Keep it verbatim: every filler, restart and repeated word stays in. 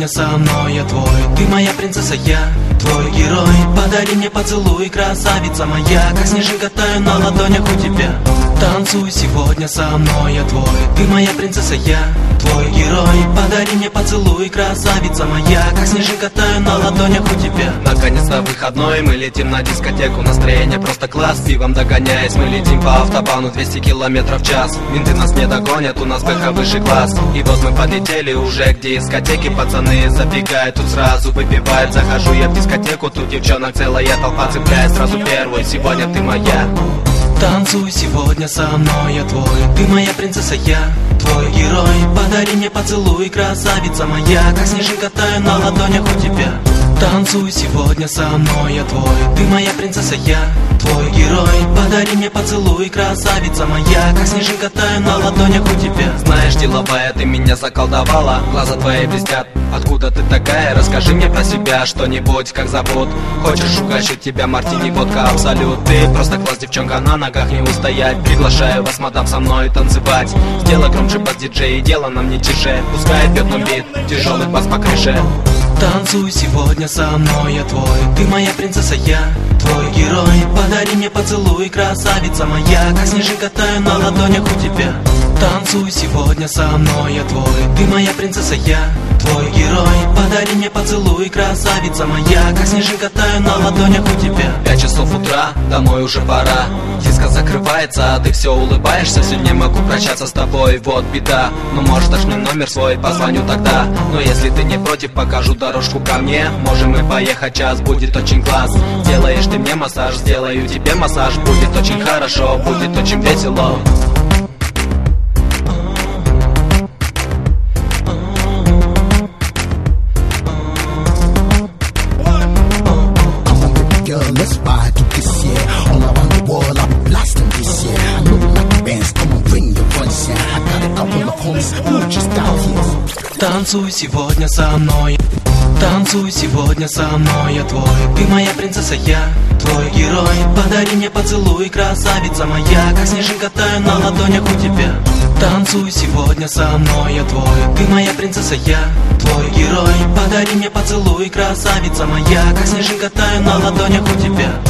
со мной, я твой. Ты моя принцесса, я твой герой. Подари мне поцелуй, красавица моя. Как снежинка таю на ладонях у тебя. Танцуй сегодня со мной, я твой. Ты моя принцесса, я твой герой. Подари мне поцелуй, красавица моя. Как снежинка таю на ладонях у тебя. Наконец-то выходной, мы летим на дискотеку. Настроение просто класс, пивом догоняясь. Мы летим по автобану двести километров в час. Менты нас не догонят, у нас бэха выше класс. И вот мы подлетели уже к дискотеке. Пацаны забегают, тут сразу выпивают. Захожу я в дискотеку, тут девчонок целая толпа. Цепляет сразу первую, сегодня ты моя. Танцуй сегодня со мной, я твой. Ты моя принцесса, я твой герой. Подари мне поцелуй, красавица моя. Как снежинка таю на ладонях у тебя. Танцуй сегодня со мной, я твой. Ты моя принцесса, я твой герой. Подари мне поцелуй, красавица моя. Как снежинка таю на ладонях у тебя. Знаешь, деловая, ты меня заколдовала. Глаза твои блестят. Откуда ты такая? Расскажи мне про себя что-нибудь, как зовут. Хочешь угощать тебя мартини, водка, абсолют. Ты просто класс, девчонка, на ногах не устоять. Приглашаю вас, мадам, со мной танцевать. Сделай громче бас, диджей, дело нам не тише. Пускай бьет нам бит, тяжелый бас по крыше. Танцуй сегодня со мной, я твой. Ты моя принцесса, я твой герой. Подари мне поцелуй, красавица моя. Как снежинка таю на ладонях у тебя. Танцуй сегодня со мной, я твой. Ты моя принцесса, я твой герой. Подари мне поцелуй, красавица моя. Как снежинка таю на ладонях у тебя. Пять часов утра, домой уже пора. Диско закрывается, а ты все улыбаешься. Все не могу прощаться с тобой, вот беда. Ну может дашь мне номер свой, позвоню тогда. Но если ты не против, покажу дорожку ко мне. Можем мы поехать, час будет очень класс. Сделаешь ты мне массаж, сделаю тебе массаж. Будет очень хорошо, будет очень весело. Let's ride to this year. All around the world, I'll be blasting this year. I know you like the bands, come on, bring your friends here. I got a couple of homies who are just out here. Танцуй сегодня со мной. Танцуй сегодня со мной, я твой. Ты моя принцесса, я твой герой. Подари мне поцелуй, красавица моя. Как снежинка таю на ладонях у тебя. Танцуй сегодня со мной, я твой. Ты моя принцесса, я твой герой. Подари мне поцелуй, красавица моя. Как снежинка таю на ладонях у тебя.